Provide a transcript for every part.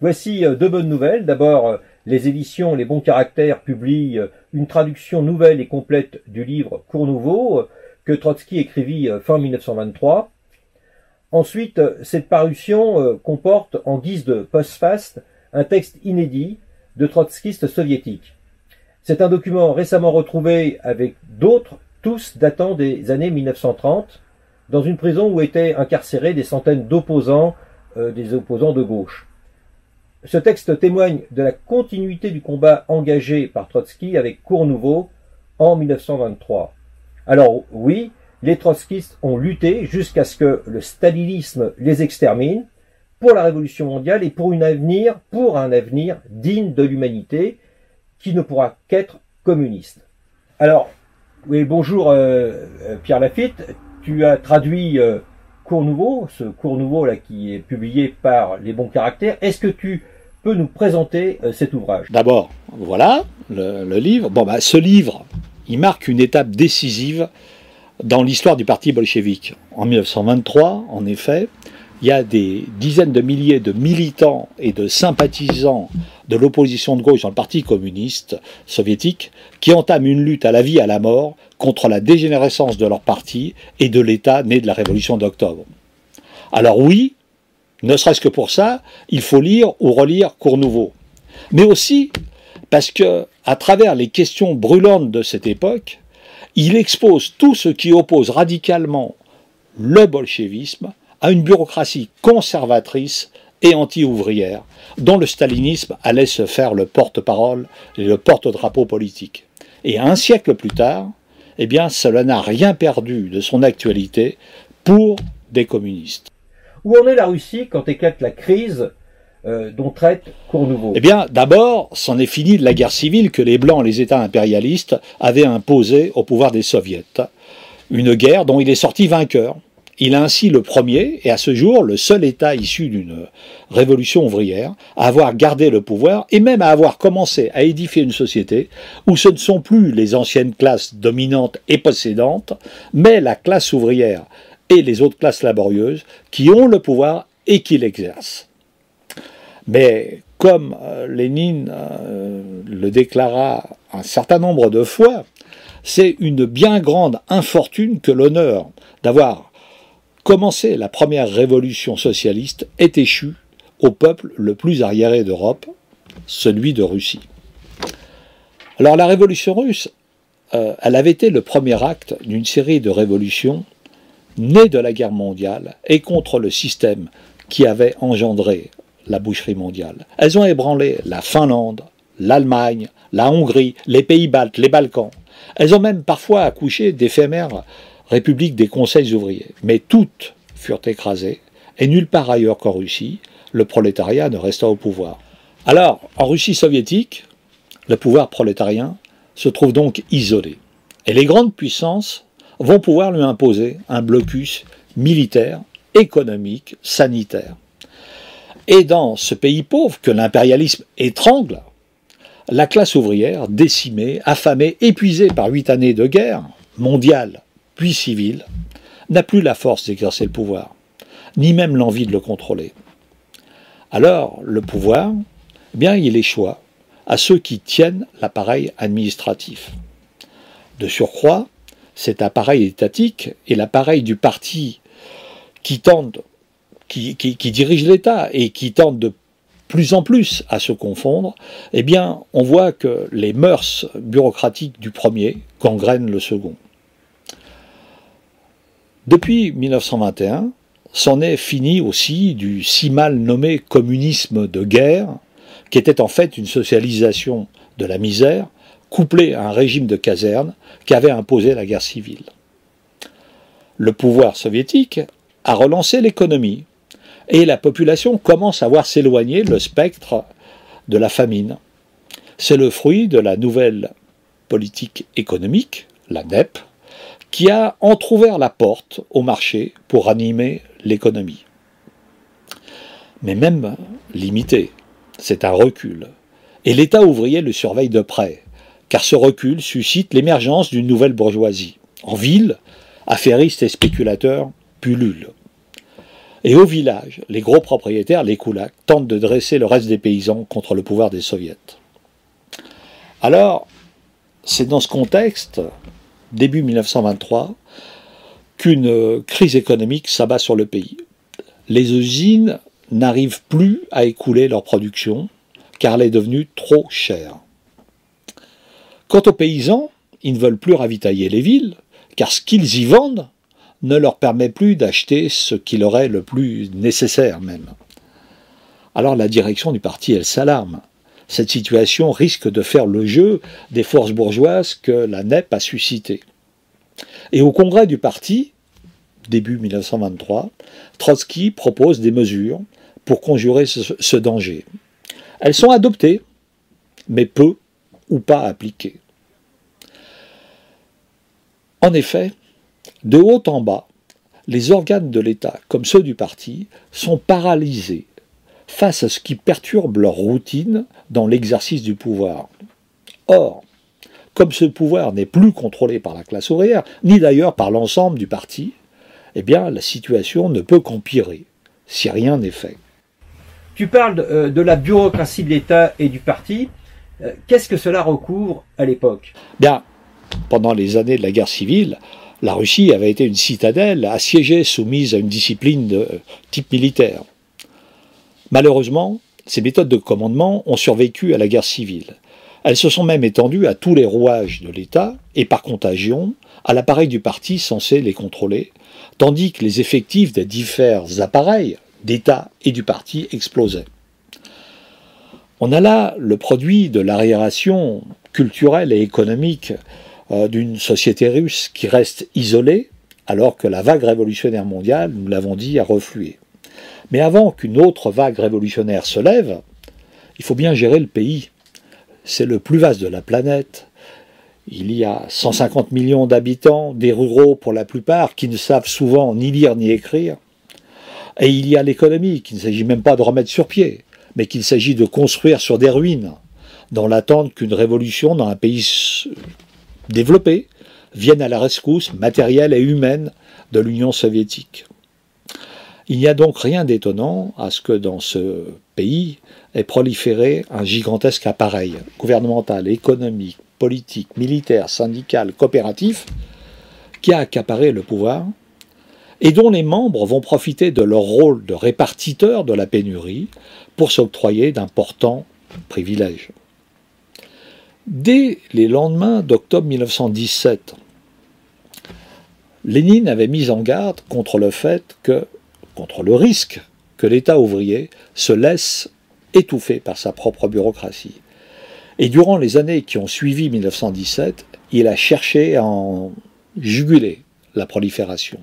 Voici deux bonnes nouvelles. D'abord, les éditions Les Bons Caractères publient une traduction nouvelle et complète du livre Cours Nouveau que Trotsky écrivit fin 1923. Ensuite, cette parution comporte en guise de postface un texte inédit de trotskistes soviétiques. C'est un document récemment retrouvé avec d'autres, tous datant des années 1930, dans une prison où étaient incarcérés des centaines d'opposants, des opposants de gauche. Ce texte témoigne de la continuité du combat engagé par Trotsky avec Cours Nouveau en 1923. Alors oui, les trotskistes ont lutté jusqu'à ce que le stalinisme les extermine pour la révolution mondiale et pour un avenir digne de l'humanité qui ne pourra qu'être communiste. Alors, oui, bonjour Pierre Lafitte, tu as traduit Cours Nouveau, ce Cours Nouveau là qui est publié par Les Bons Caractères. Est-ce que tu peux nous présenter cet ouvrage? D'abord, voilà le livre. Ce livre, il marque une étape décisive dans l'histoire du parti bolchevique. En 1923, en effet, il y a des dizaines de milliers de militants et de sympathisants de l'opposition de gauche dans le parti communiste soviétique qui entament une lutte à la vie et à la mort contre la dégénérescence de leur parti et de l'État né de la révolution d'octobre. Alors oui, ne serait-ce que pour ça, il faut lire ou relire Cours Nouveau. Mais aussi parce que, à travers les questions brûlantes de cette époque, il expose tout ce qui oppose radicalement le bolchevisme à une bureaucratie conservatrice et anti-ouvrière, dont le stalinisme allait se faire le porte-parole et le porte-drapeau politique. Et un siècle plus tard, eh bien, cela n'a rien perdu de son actualité pour des communistes. Où en est la Russie quand éclate la crise dont traite Cours Nouveau? Eh bien, d'abord, c'en est fini de la guerre civile que les Blancs, les États impérialistes, avaient imposée au pouvoir des Soviets. Une guerre dont il est sorti vainqueur. Il est ainsi le premier, et à ce jour, le seul État issu d'une révolution ouvrière, à avoir gardé le pouvoir, et même à avoir commencé à édifier une société où ce ne sont plus les anciennes classes dominantes et possédantes, mais la classe ouvrière et les autres classes laborieuses qui ont le pouvoir et qui l'exercent. Mais comme Lénine le déclara un certain nombre de fois, c'est une bien grande infortune que l'honneur d'avoir commencé la première révolution socialiste ait échu au peuple le plus arriéré d'Europe, celui de Russie. Alors la révolution russe, elle avait été le premier acte d'une série de révolutions nées de la guerre mondiale et contre le système qui avait engendré la boucherie mondiale. Elles ont ébranlé la Finlande, l'Allemagne, la Hongrie, les pays baltes, les Balkans. Elles ont même parfois accouché d'éphémères républiques des conseils ouvriers. Mais toutes furent écrasées, et nulle part ailleurs qu'en Russie, le prolétariat ne resta au pouvoir. Alors, en Russie soviétique, le pouvoir prolétarien se trouve donc isolé. Et les grandes puissances vont pouvoir lui imposer un blocus militaire, économique, sanitaire. Et dans ce pays pauvre que l'impérialisme étrangle, la classe ouvrière, décimée, affamée, épuisée par 8 années de guerre, mondiale puis civile, n'a plus la force d'exercer le pouvoir, ni même l'envie de le contrôler. Alors, le pouvoir, eh bien, il échoua à ceux qui tiennent l'appareil administratif. De surcroît, cet appareil étatique est l'appareil du parti qui dirige l'État et qui tente de plus en plus à se confondre, eh bien, on voit que les mœurs bureaucratiques du premier gangrènent le second. Depuis 1921, c'en est fini aussi du si mal nommé communisme de guerre, qui était en fait une socialisation de la misère, couplée à un régime de caserne qui avait imposé la guerre civile. Le pouvoir soviétique a relancé l'économie, et la population commence à voir s'éloigner le spectre de la famine. C'est le fruit de la nouvelle politique économique, la NEP, qui a entrouvert la porte au marché pour animer l'économie. Mais même limité, c'est un recul. Et l'État ouvrier le surveille de près, car ce recul suscite l'émergence d'une nouvelle bourgeoisie. En ville, affairistes et spéculateurs pullulent. Et au village, les gros propriétaires, les koulaks, tentent de dresser le reste des paysans contre le pouvoir des soviets. Alors, c'est dans ce contexte, début 1923, qu'une crise économique s'abat sur le pays. Les usines n'arrivent plus à écouler leur production, car elle est devenue trop chère. Quant aux paysans, ils ne veulent plus ravitailler les villes, car ce qu'ils y vendent ne leur permet plus d'acheter ce qui leur est le plus nécessaire même. Alors la direction du parti, elle s'alarme. Cette situation risque de faire le jeu des forces bourgeoises que la NEP a suscitées. Et au congrès du parti, début 1923, Trotsky propose des mesures pour conjurer ce danger. Elles sont adoptées, mais peu ou pas appliquées. En effet, de haut en bas, les organes de l'État, comme ceux du parti, sont paralysés face à ce qui perturbe leur routine dans l'exercice du pouvoir. Or, comme ce pouvoir n'est plus contrôlé par la classe ouvrière, ni d'ailleurs par l'ensemble du parti, eh bien la situation ne peut qu'empirer, si rien n'est fait. Tu parles de la bureaucratie de l'État et du parti. Qu'est-ce que cela recouvre à l'époque? Bien, pendant les années de la guerre civile, la Russie avait été une citadelle assiégée, soumise à une discipline de type militaire. Malheureusement, ces méthodes de commandement ont survécu à la guerre civile. Elles se sont même étendues à tous les rouages de l'État et par contagion à l'appareil du parti censé les contrôler, tandis que les effectifs des divers appareils d'État et du parti explosaient. On a là le produit de l'arriération culturelle et économique d'une société russe qui reste isolée, alors que la vague révolutionnaire mondiale, nous l'avons dit, a reflué. Mais avant qu'une autre vague révolutionnaire se lève, il faut bien gérer le pays. C'est le plus vaste de la planète. Il y a 150 millions d'habitants, des ruraux pour la plupart, qui ne savent souvent ni lire ni écrire. Et il y a l'économie, qu'il ne s'agit même pas de remettre sur pied, mais qu'il s'agit de construire sur des ruines, dans l'attente qu'une révolution dans un pays développé vienne à la rescousse matérielle et humaine de l'Union soviétique. Il n'y a donc rien d'étonnant à ce que dans ce pays ait proliféré un gigantesque appareil gouvernemental, économique, politique, militaire, syndical, coopératif, qui a accaparé le pouvoir et dont les membres vont profiter de leur rôle de répartiteurs de la pénurie pour s'octroyer d'importants privilèges. Dès les lendemains d'octobre 1917, Lénine avait mis en garde contre le risque que l'État ouvrier se laisse étouffer par sa propre bureaucratie. Et durant les années qui ont suivi 1917, il a cherché à en juguler la prolifération.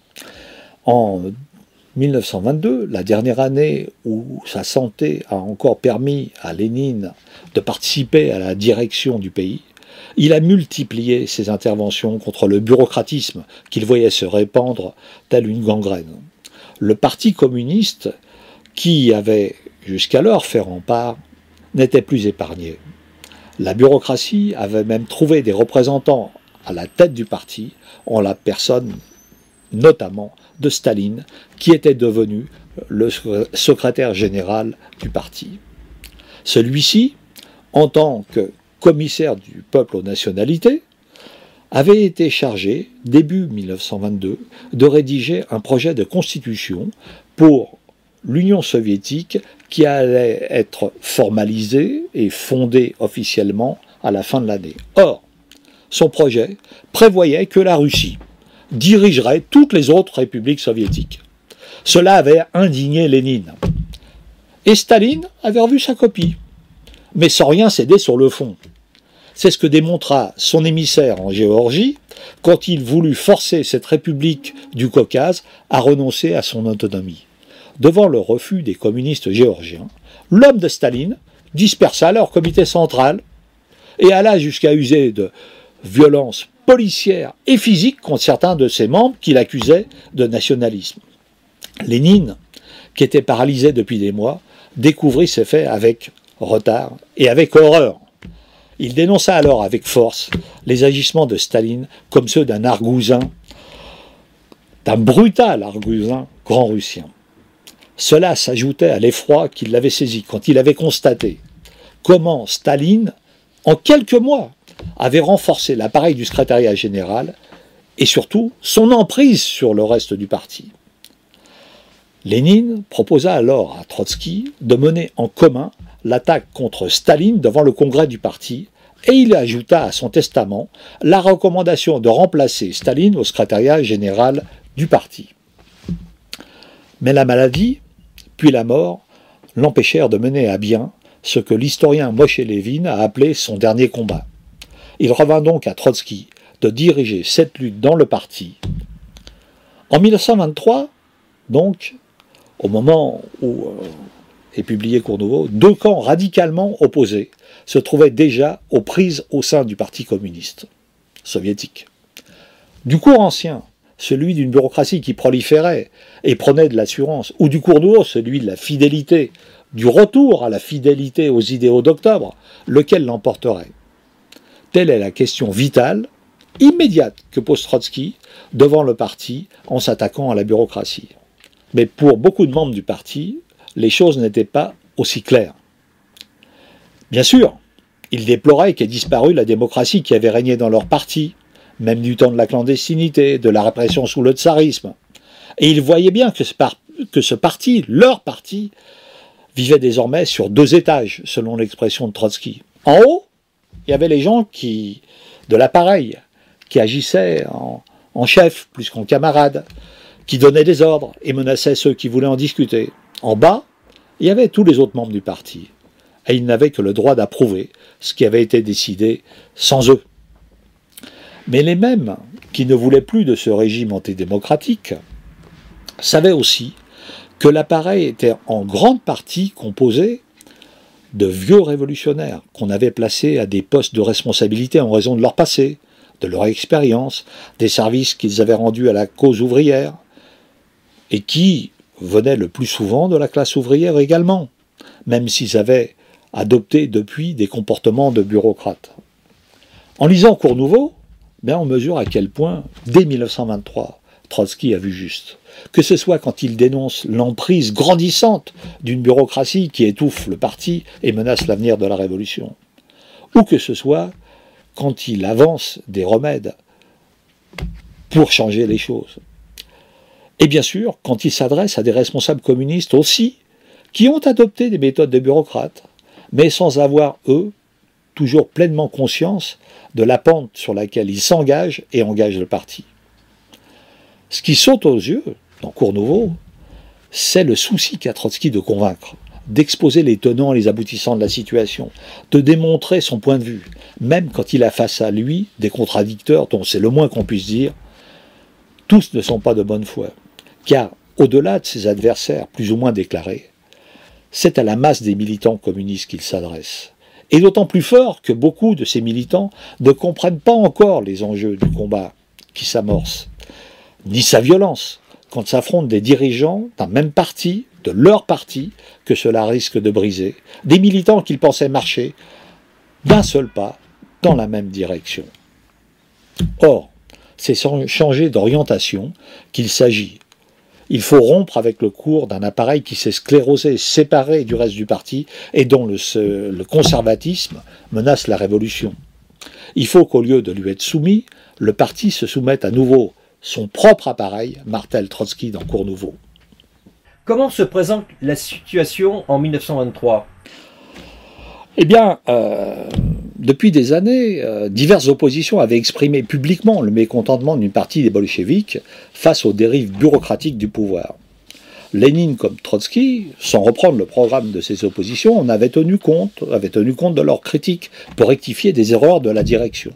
En 1922, la dernière année où sa santé a encore permis à Lénine de participer à la direction du pays, il a multiplié ses interventions contre le bureaucratisme qu'il voyait se répandre telle une gangrène. Le Parti communiste, qui avait jusqu'alors fait rempart, n'était plus épargné. La bureaucratie avait même trouvé des représentants à la tête du parti, en la personne notamment de Staline, qui était devenu le secrétaire général du parti. Celui-ci, en tant que commissaire du peuple aux nationalités, avait été chargé, début 1922, de rédiger un projet de constitution pour l'Union soviétique qui allait être formalisé et fondé officiellement à la fin de l'année. Or, son projet prévoyait que la Russie dirigerait toutes les autres républiques soviétiques. Cela avait indigné Lénine. Et Staline avait revu sa copie, mais sans rien céder sur le fond. C'est ce que démontra son émissaire en Géorgie quand il voulut forcer cette république du Caucase à renoncer à son autonomie. Devant le refus des communistes géorgiens, l'homme de Staline dispersa leur comité central et alla jusqu'à user de violences policières et physiques contre certains de ses membres qu'il accusait de nationalisme. Lénine, qui était paralysé depuis des mois, découvrit ces faits avec retard et avec horreur. Il dénonça alors avec force les agissements de Staline comme ceux d'un argousin, d'un brutal argousin grand-russien. Cela s'ajoutait à l'effroi qui l'avait saisi quand il avait constaté comment Staline, en quelques mois, avait renforcé l'appareil du secrétariat général et surtout son emprise sur le reste du parti. Lénine proposa alors à Trotsky de mener en commun l'attaque contre Staline devant le congrès du parti et il ajouta à son testament la recommandation de remplacer Staline au secrétariat général du parti. Mais la maladie, puis la mort, l'empêchèrent de mener à bien ce que l'historien Moshe Levin a appelé son dernier combat. Il revint donc à Trotsky de diriger cette lutte dans le parti. En 1923, donc, au moment où est publié Cours Nouveau, deux camps radicalement opposés se trouvaient déjà aux prises au sein du Parti communiste soviétique. Du cours ancien, celui d'une bureaucratie qui proliférait et prenait de l'assurance, ou du cours nouveau, celui de la fidélité, du retour à la fidélité aux idéaux d'octobre, lequel l'emporterait? Telle est la question vitale, immédiate, que pose Trotsky devant le parti en s'attaquant à la bureaucratie. Mais pour beaucoup de membres du parti, les choses n'étaient pas aussi claires. Bien sûr, ils déploraient qu'ait disparu la démocratie qui avait régné dans leur parti, même du temps de la clandestinité, de la répression sous le tsarisme. Et ils voyaient bien que ce parti, leur parti, vivait désormais sur deux étages, selon l'expression de Trotsky. En haut, il y avait les gens de l'appareil, qui agissaient en chef plus qu'en camarade, qui donnaient des ordres et menaçaient ceux qui voulaient en discuter. En bas, il y avait tous les autres membres du parti. Et ils n'avaient que le droit d'approuver ce qui avait été décidé sans eux. Mais les mêmes qui ne voulaient plus de ce régime antidémocratique savaient aussi que l'appareil était en grande partie composé de vieux révolutionnaires qu'on avait placés à des postes de responsabilité en raison de leur passé, de leur expérience, des services qu'ils avaient rendus à la cause ouvrière, et qui venaient le plus souvent de la classe ouvrière également, même s'ils avaient adopté depuis des comportements de bureaucrates. En lisant Cours Nouveau, on mesure à quel point, dès 1923, Trotsky a vu juste. Que ce soit quand il dénonce l'emprise grandissante d'une bureaucratie qui étouffe le parti et menace l'avenir de la Révolution, ou que ce soit quand il avance des remèdes pour changer les choses. Et bien sûr, quand il s'adresse à des responsables communistes aussi, qui ont adopté des méthodes de bureaucrates, mais sans avoir, eux, toujours pleinement conscience de la pente sur laquelle ils s'engagent et engagent le parti. Ce qui saute aux yeux, dans Cours Nouveau, c'est le souci qu'a Trotsky de convaincre, d'exposer les tenants et les aboutissants de la situation, de démontrer son point de vue, même quand il a face à lui des contradicteurs dont c'est le moins qu'on puisse dire, tous ne sont pas de bonne foi, car au-delà de ses adversaires plus ou moins déclarés, c'est à la masse des militants communistes qu'il s'adresse. Et d'autant plus fort que beaucoup de ces militants ne comprennent pas encore les enjeux du combat qui s'amorce, ni sa violence, quand s'affrontent des dirigeants d'un même parti, de leur parti, que cela risque de briser, des militants qu'ils pensaient marcher d'un seul pas dans la même direction. Or, c'est sans changer d'orientation qu'il s'agit. Il faut rompre avec le cours d'un appareil qui s'est sclérosé, séparé du reste du parti et dont le conservatisme menace la révolution. Il faut qu'au lieu de lui être soumis, le parti se soumette à nouveau son propre appareil, martèle Trotsky dans Cours Nouveau. Comment se présente la situation en 1923 ? Eh bien, depuis des années, diverses oppositions avaient exprimé publiquement le mécontentement d'une partie des bolcheviks face aux dérives bureaucratiques du pouvoir. Lénine comme Trotsky, sans reprendre le programme de ces oppositions, avaient tenu compte de leurs critiques pour rectifier des erreurs de la direction.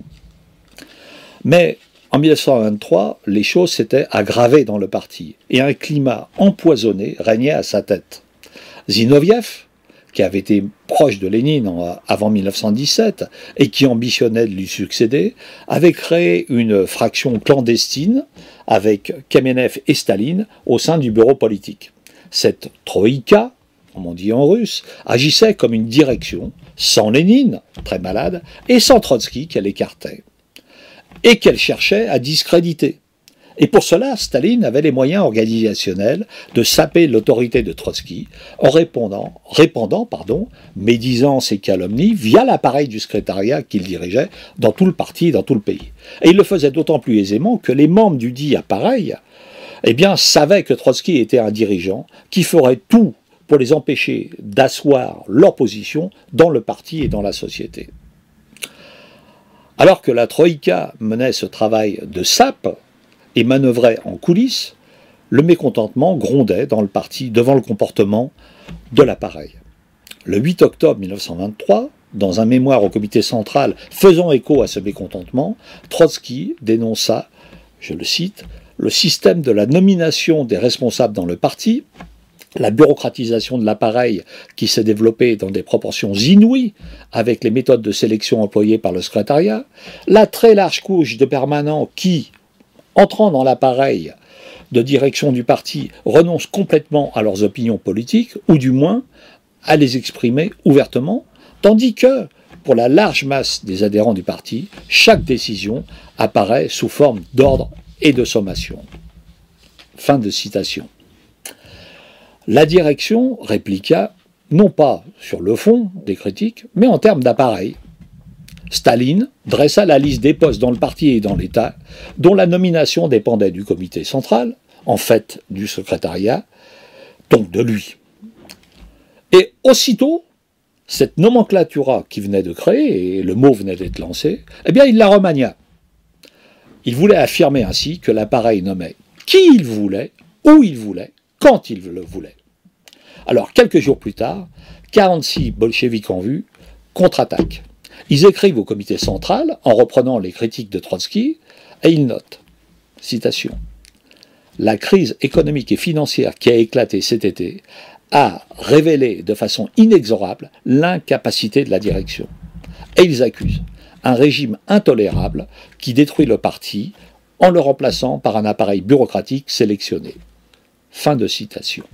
Mais en 1923, les choses s'étaient aggravées dans le parti et un climat empoisonné régnait à sa tête. Zinoviev, qui avait été proche de Lénine avant 1917 et qui ambitionnait de lui succéder, avait créé une fraction clandestine avec Kamenev et Staline au sein du bureau politique. Cette troïka, comme on dit en russe, agissait comme une direction, sans Lénine, très malade, et sans Trotsky qu'elle écartait, et qu'elle cherchait à discréditer. Et pour cela, Staline avait les moyens organisationnels de saper l'autorité de Trotsky en répandant médisances et calomnies via l'appareil du secrétariat qu'il dirigeait dans tout le parti et dans tout le pays. Et il le faisait d'autant plus aisément que les membres du dit appareil savaient que Trotsky était un dirigeant qui ferait tout pour les empêcher d'asseoir leur position dans le parti et dans la société. Alors que la Troïka menait ce travail de sape et manœuvrait en coulisses, le mécontentement grondait dans le parti devant le comportement de l'appareil. Le 8 octobre 1923, dans un mémoire au comité central faisant écho à ce mécontentement, Trotsky dénonça, je le cite, « le système de la nomination des responsables dans le parti », la bureaucratisation de l'appareil qui s'est développée dans des proportions inouïes avec les méthodes de sélection employées par le secrétariat, la très large couche de permanents qui, entrant dans l'appareil de direction du parti, renoncent complètement à leurs opinions politiques, ou du moins à les exprimer ouvertement, tandis que, pour la large masse des adhérents du parti, chaque décision apparaît sous forme d'ordre et de sommation. Fin de citation. La direction répliqua, non pas sur le fond des critiques, mais en termes d'appareil. Staline dressa la liste des postes dans le parti et dans l'État, dont la nomination dépendait du comité central, en fait du secrétariat, donc de lui. Et aussitôt, cette nomenclatura qui venait de créer, et le mot venait d'être lancé, il la remania. Il voulait affirmer ainsi que l'appareil nommait qui il voulait, où il voulait, quand il le voulait. Alors, quelques jours plus tard, 46 bolcheviks en vue contre-attaquent. Ils écrivent au comité central, en reprenant les critiques de Trotsky, et ils notent, citation, « La crise économique et financière qui a éclaté cet été a révélé de façon inexorable l'incapacité de la direction. » Et ils accusent un régime intolérable qui détruit le parti en le remplaçant par un appareil bureaucratique sélectionné. Fin de citation.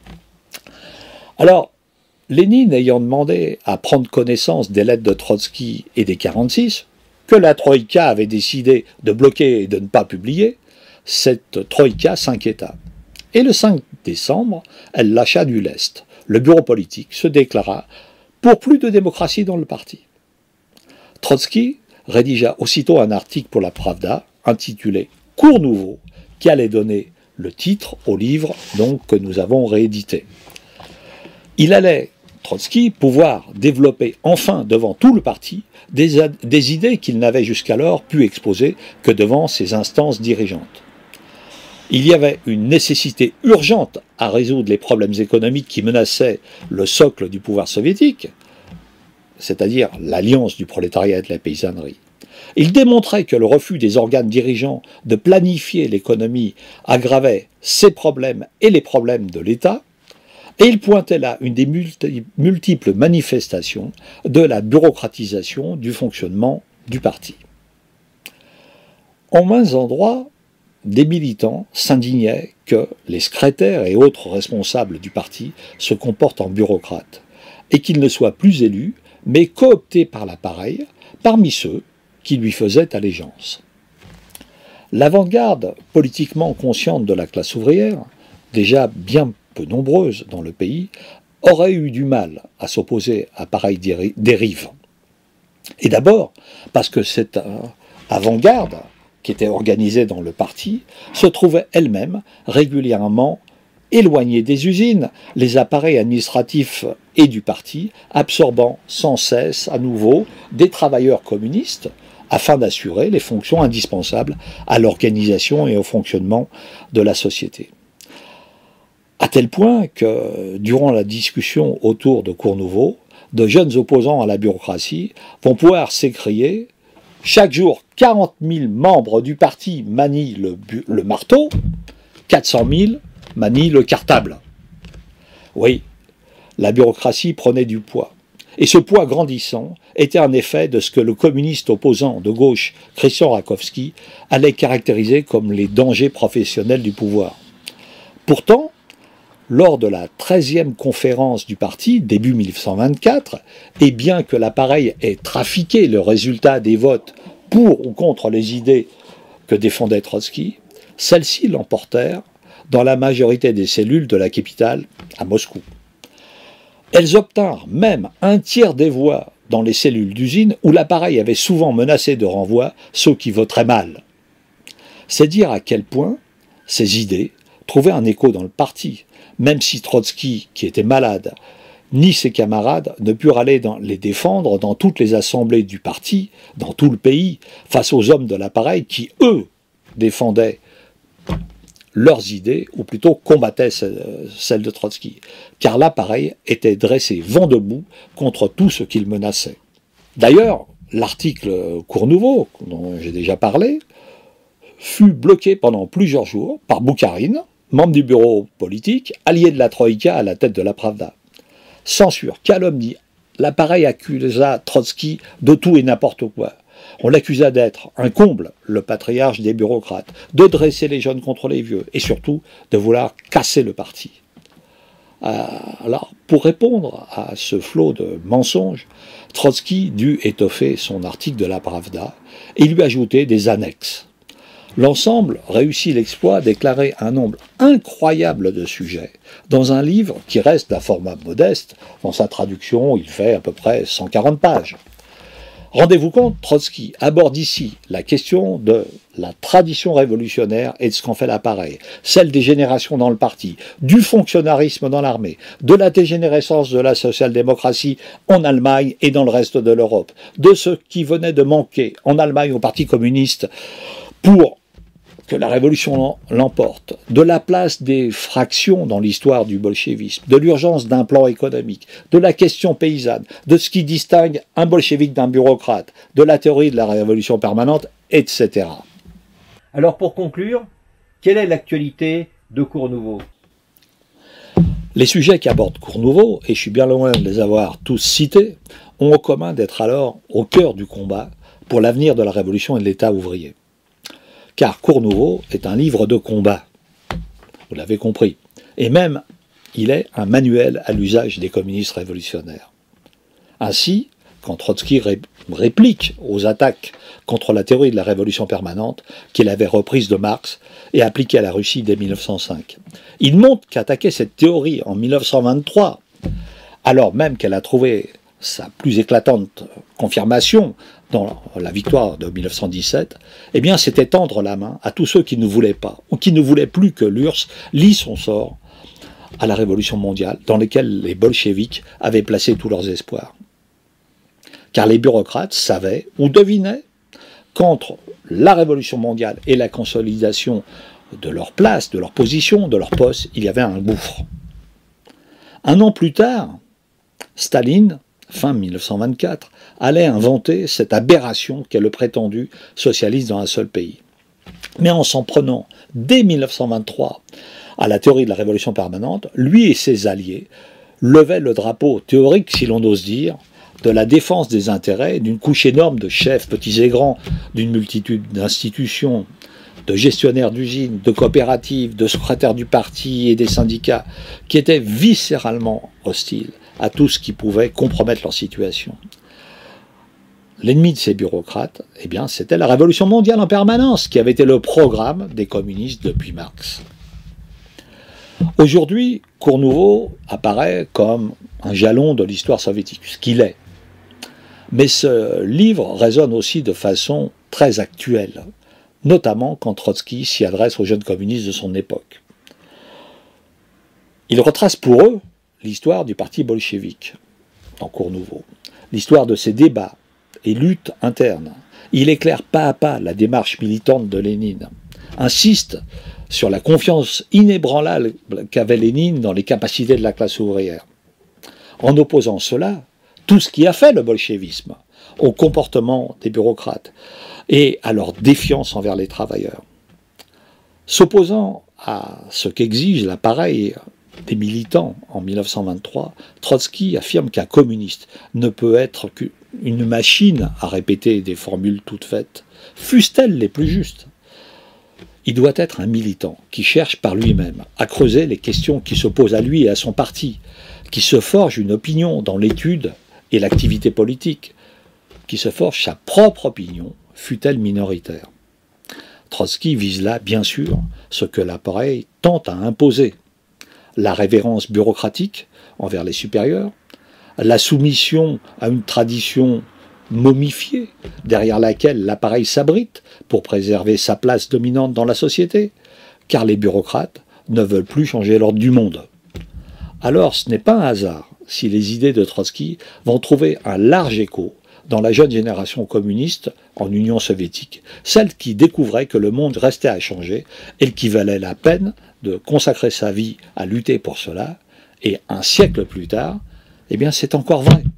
Alors, Lénine ayant demandé à prendre connaissance des lettres de Trotsky et des 46, que la Troïka avait décidé de bloquer et de ne pas publier, cette Troïka s'inquiéta. Et le 5 décembre, elle lâcha du lest. Le bureau politique se déclara pour plus de démocratie dans le parti. Trotsky rédigea aussitôt un article pour la Pravda intitulé « Cours nouveau » qui allait donner le titre au livre donc, que nous avons réédité. Il allait, Trotsky, pouvoir développer enfin devant tout le parti des idées qu'il n'avait jusqu'alors pu exposer que devant ses instances dirigeantes. Il y avait une nécessité urgente à résoudre les problèmes économiques qui menaçaient le socle du pouvoir soviétique, c'est-à-dire l'alliance du prolétariat et de la paysannerie. Il démontrait que le refus des organes dirigeants de planifier l'économie aggravait ces problèmes et les problèmes de l'État, et il pointait là une des multiples manifestations de la bureaucratisation du fonctionnement du parti. En maints endroits, des militants s'indignaient que les secrétaires et autres responsables du parti se comportent en bureaucrates, et qu'ils ne soient plus élus, mais cooptés par l'appareil, parmi ceux qui lui faisaient allégeance. L'avant-garde politiquement consciente de la classe ouvrière, déjà bien peu nombreuse dans le pays, aurait eu du mal à s'opposer à pareille dérive. Et d'abord, parce que cette avant-garde, qui était organisée dans le parti, se trouvait elle-même régulièrement éloignée des usines, les appareils administratifs et du parti, absorbant sans cesse à nouveau des travailleurs communistes afin d'assurer les fonctions indispensables à l'organisation et au fonctionnement de la société. À tel point que, durant la discussion autour de Cours Nouveau, de jeunes opposants à la bureaucratie vont pouvoir s'écrier « Chaque jour, 40 000 membres du parti manient le marteau, 400 000 manient le cartable. » Oui, la bureaucratie prenait du poids. Et ce poids grandissant était un effet de ce que le communiste opposant de gauche, Christian Rakowski, allait caractériser comme les dangers professionnels du pouvoir. Pourtant, lors de la 13e conférence du parti, début 1924, et bien que l'appareil ait trafiqué le résultat des votes pour ou contre les idées que défendait Trotsky, Celles-ci l'emportèrent dans la majorité des cellules de la capitale, à Moscou. Elles obtinrent même un tiers des voix dans les cellules d'usine où l'appareil avait souvent menacé de renvoi ceux qui voteraient mal. C'est dire à quel point ces idées trouvaient un écho dans le parti, même si Trotsky, qui était malade, ni ses camarades ne purent aller les défendre dans toutes les assemblées du parti, dans tout le pays, face aux hommes de l'appareil qui, eux, défendaient leurs idées, ou plutôt combattaient celles de Trotsky, car l'appareil était dressé vent debout contre tout ce qu'il menaçait. D'ailleurs, l'article Cours Nouveau, dont j'ai déjà parlé, fut bloqué pendant plusieurs jours par Boukharine, membre du bureau politique, allié de la Troïka à la tête de la Pravda. Censure, calomnie, l'appareil accusa Trotsky de tout et n'importe quoi. On l'accusa d'être un comble, le patriarche des bureaucrates, de dresser les jeunes contre les vieux, et surtout de vouloir casser le parti. Alors, pour répondre à ce flot de mensonges, Trotsky dut étoffer son article de la Pravda et lui ajouter des annexes. L'ensemble réussit l'exploit de déclarer un nombre incroyable de sujets dans un livre qui reste d'un format modeste. Dans sa traduction, il fait à peu près 140 pages. Rendez-vous compte, Trotsky aborde ici la question de la tradition révolutionnaire et de ce qu'en fait l'appareil, celle des générations dans le parti, du fonctionnarisme dans l'armée, de la dégénérescence de la social-démocratie en Allemagne et dans le reste de l'Europe, de ce qui venait de manquer en Allemagne au Parti communiste pour que la révolution l'emporte, de la place des fractions dans l'histoire du bolchevisme, de l'urgence d'un plan économique, de la question paysanne, de ce qui distingue un bolchevique d'un bureaucrate, de la théorie de la révolution permanente, etc. Alors pour conclure, quelle est l'actualité de Cours Nouveau ? Les sujets qu'aborde Cours Nouveau, et je suis bien loin de les avoir tous cités, ont en commun d'être alors au cœur du combat pour l'avenir de la révolution et de l'État ouvrier. Car Cours Nouveau est un livre de combat, vous l'avez compris, et même il est un manuel à l'usage des communistes révolutionnaires. Ainsi, quand Trotsky réplique aux attaques contre la théorie de la révolution permanente qu'il avait reprise de Marx et appliquée à la Russie dès 1905, il montre qu'attaquer cette théorie en 1923, alors même qu'elle a trouvé sa plus éclatante confirmation dans la victoire de 1917, eh bien c'était tendre la main à tous ceux qui ne voulaient pas, ou qui ne voulaient plus que l'URSS lie son sort à la révolution mondiale, dans laquelle les bolcheviks avaient placé tous leurs espoirs. Car les bureaucrates savaient, ou devinaient, qu'entre la révolution mondiale et la consolidation de leur place, de leur position, de leur poste, il y avait un gouffre. Un an plus tard, Staline, fin 1924, allait inventer cette aberration qu'est le prétendu socialisme dans un seul pays. Mais en s'en prenant, dès 1923, à la théorie de la révolution permanente, lui et ses alliés levaient le drapeau théorique, si l'on ose dire, de la défense des intérêts d'une couche énorme de chefs, petits et grands, d'une multitude d'institutions, de gestionnaires d'usines, de coopératives, de secrétaires du parti et des syndicats, qui étaient viscéralement hostiles à tout ce qui pouvait compromettre leur situation. L'ennemi de ces bureaucrates, eh bien, c'était la révolution mondiale en permanence, qui avait été le programme des communistes depuis Marx. Aujourd'hui, Cours Nouveau apparaît comme un jalon de l'histoire soviétique, ce qu'il est. Mais ce livre résonne aussi de façon très actuelle, notamment quand Trotsky s'y adresse aux jeunes communistes de son époque. Il retrace pour eux l'histoire du parti bolchevique, dans Cours Nouveau, l'histoire de ses débats et luttes internes. Il éclaire pas à pas la démarche militante de Lénine, insiste sur la confiance inébranlable qu'avait Lénine dans les capacités de la classe ouvrière, en opposant cela, tout ce qui a fait le bolchevisme, au comportement des bureaucrates et à leur défiance envers les travailleurs. S'opposant à ce qu'exige l'appareil des militants en 1923, Trotsky affirme qu'un communiste ne peut être qu'une machine à répéter des formules toutes faites, fussent-elles les plus justes. Il doit être un militant qui cherche par lui-même à creuser les questions qui se posent à lui et à son parti, qui se forge une opinion dans l'étude et l'activité politique, qui se forge sa propre opinion, fût-elle minoritaire. Trotsky vise là, bien sûr, ce que l'appareil tente à imposer. La révérence bureaucratique envers les supérieurs, la soumission à une tradition momifiée, derrière laquelle l'appareil s'abrite pour préserver sa place dominante dans la société, car les bureaucrates ne veulent plus changer l'ordre du monde. Alors ce n'est pas un hasard si les idées de Trotsky vont trouver un large écho dans la jeune génération communiste en Union soviétique, celle qui découvrait que le monde restait à changer et qui valait la peine de consacrer sa vie à lutter pour cela, et un siècle plus tard, eh bien c'est encore vrai.